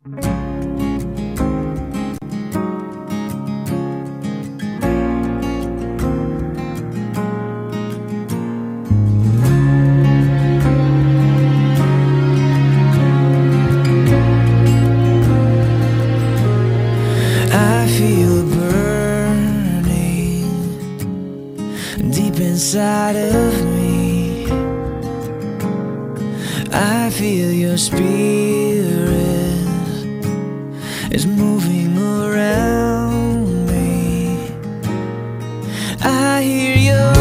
I feel a burning deep inside of me. I feel your spirit is moving around me. I hear your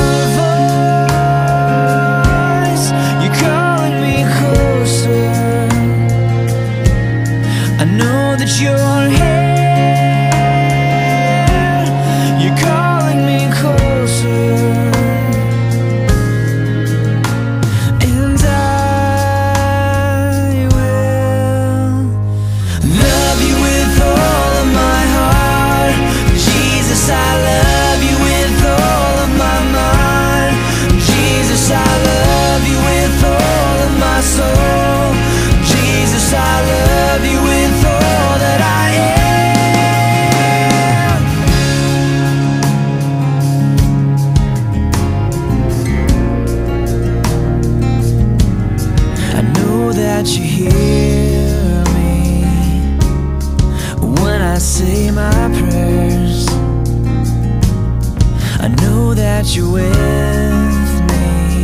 voice, you're calling me closer. I know that you're here. That you hear me when I say my prayers. I know that you're with me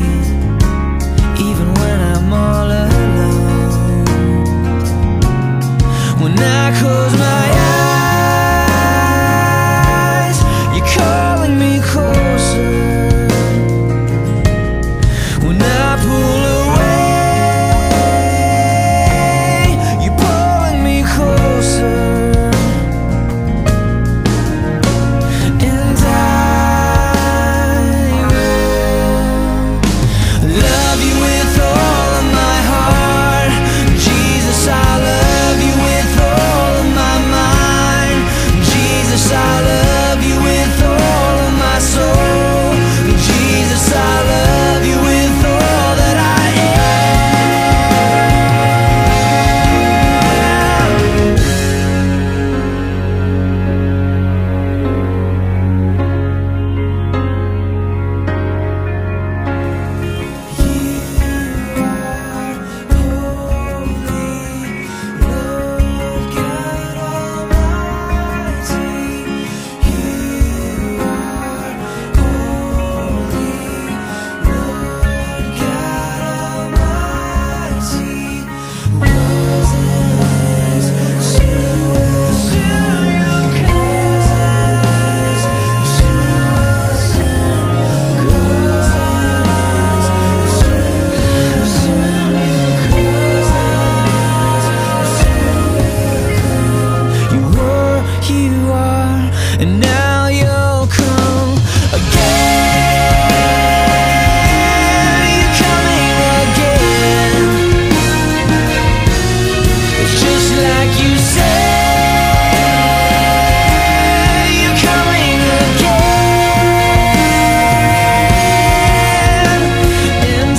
even when I'm all alone. When I close my eyes, you're calling me closer. When I pull away, and now you'll come again. You're coming again. It's just like you said. You're coming again, and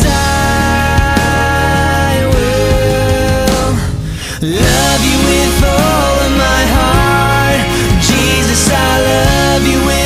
I will love you with all of my heart. Jesus, I love you.